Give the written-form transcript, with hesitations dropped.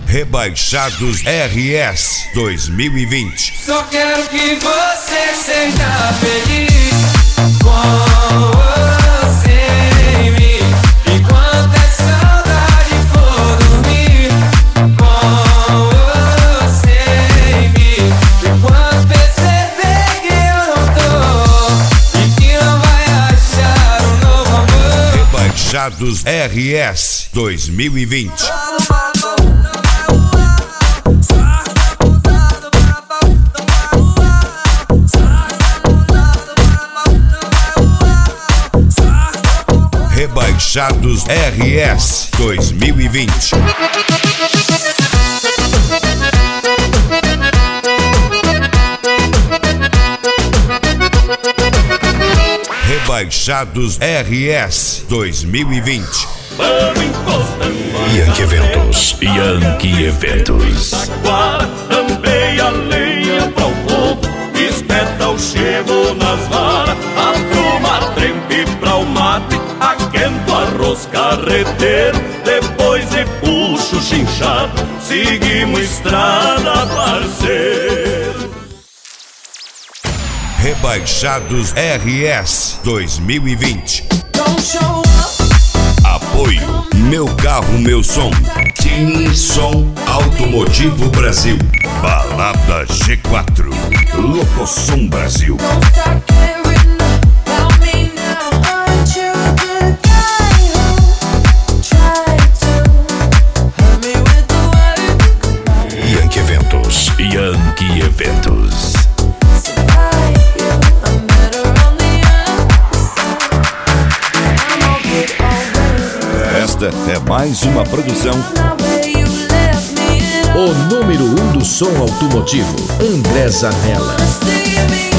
Rebaixados RS 2020. Só quero que você seja feliz com você em mim. Enquanto a saudade for dormir com você em mim. Enquanto perceber que eu não tô e que não vai achar um novo amor. Rebaixados RS 2020. Rebaixados RS 2020. Rebaixados RS 2020. Yankee Eventos. Yankee Eventos. Taquara, também a lenha pra o fogo. Espeta o chego nas varas. Apruma trempe pra o mate. Aquento arroz carreteiro. Depois de puxo chinchado. Seguimos estrada, parceiro. Rebaixados RS 2020. Apoio Meu Carro, Meu Som. Tim Som Automotivo Brasil. Balada G4. Locosom Brasil. Yankee Eventos. Yankee Eventos. Esta é mais uma produção. O número 1 do som automotivo, André Zanella.